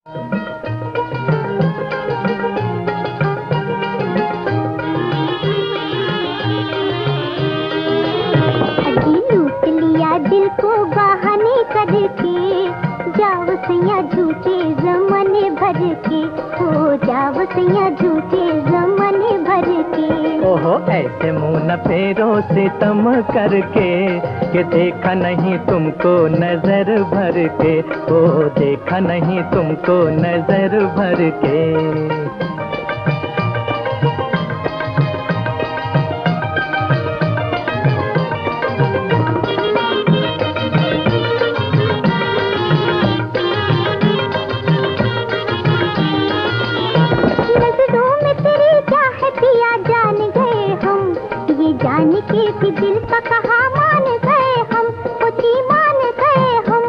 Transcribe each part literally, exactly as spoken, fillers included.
लूट लिया दिल को बहाने करके, जाओ सैया झूठे ज़माने भर के, हो जाओ सैया झूठे ज़माने भर के। ओहो ऐसे मुंह न फेरो सितम करके, कि देखा नहीं तुमको नजर भर के, ओ देखा नहीं तुमको नजर भर के। जान के भी दिल का कहा मान गए हम, पति मान गए हम।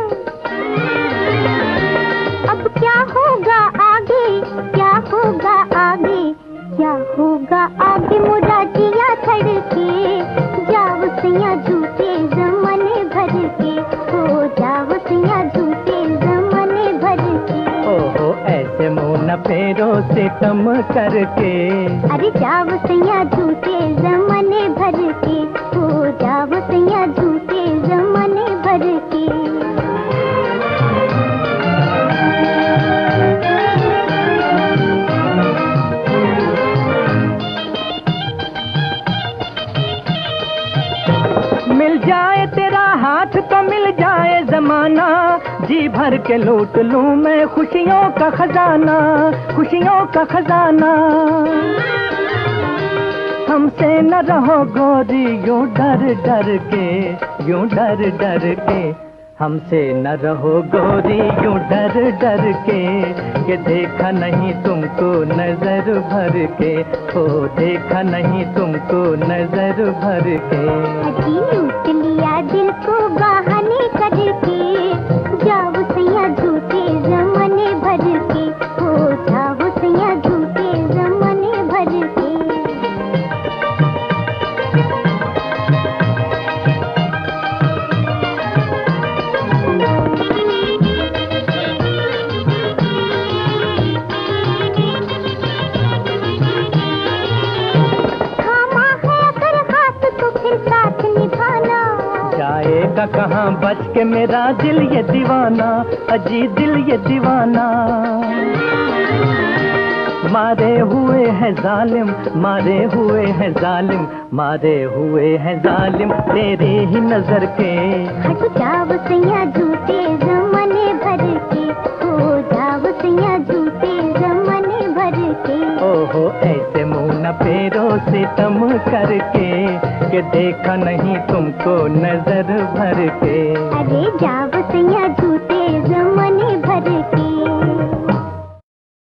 अब क्या होगा आगे, क्या होगा आगे, क्या होगा आगे, मुरा जिया धड़के, जाओ सैया झूठे ज़माने भर के, हो जाओ सैया झूठे ज़माने भर के। ओहो ऐसे मुंह न फेरो सितम करके, अरे जाओ सैया झूठे ज़माने भर के, हो जाओ सैया झूठे ज़माने भर के। मिल जाए तेरा हाथ तो मिल जाए जमाना, जी भर के लूट लूं मैं खुशियों का खजाना, खुशियों का खजाना। हमसे न रहो गोरी यूं डर डर के, यूं डर डर के, हमसे न रहो गोरी यूं डर डर के, कि देखा नहीं तुमको नजर भर के, ओ देखा नहीं तुमको नजर भर के। लूट लिया दिल को बहाने करके, जाओ सैया झूठे ज़माने भर के, हो जाओ सैया झूठे ज़माने भर के। जाएगा कहाँ बच के मेरा दिल ये दीवाना, अजी दिल ये दीवाना। मारे हुए हैं जालिम, मारे हुए हैं जालिम, मारे हुए हैं जालिम तेरी ही नजर के। हट जाओ सैया झूठे ज़माने भर के, हो जाओ सैया झूठे ज़माने भर के। ओहो ऐसे मुंह न फेरो सितम करके, कि देखा नहीं तुमको नजर भर के। अरे जाओ सैया